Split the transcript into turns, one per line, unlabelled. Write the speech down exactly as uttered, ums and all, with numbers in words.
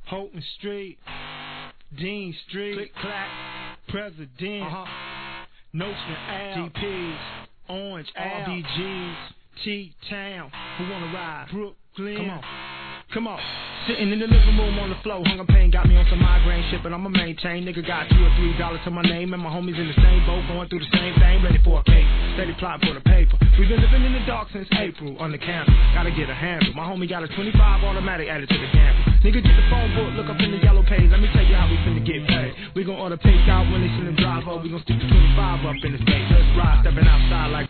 Houghton Street, Dean Street,
Click clack,
President,
uh-huh.
Notion Ave,
G Ps,
Orange
R
Ave,
B Gs,
T-Town,
who wanna ride?
Brooklyn.
Come on. Come on. Sitting in the living room on the floor, hunger pain got me on some migraine shit, but I'ma maintain. Nigga got two or three dollars to my name, and my homies in the same boat, going through the same thing, ready for a cake, steady plotting for the paper. We've been living in the dark since April, on the campus, gotta get a handle. My homie got a twenty-five automatic added to the gamble. Nigga get the phone book, look up in the yellow page, let me tell you how we finna get paid. We gon' order takeout when they send them drive up, we gon' stick the twenty-five up in the state. Let's ride, stepping outside like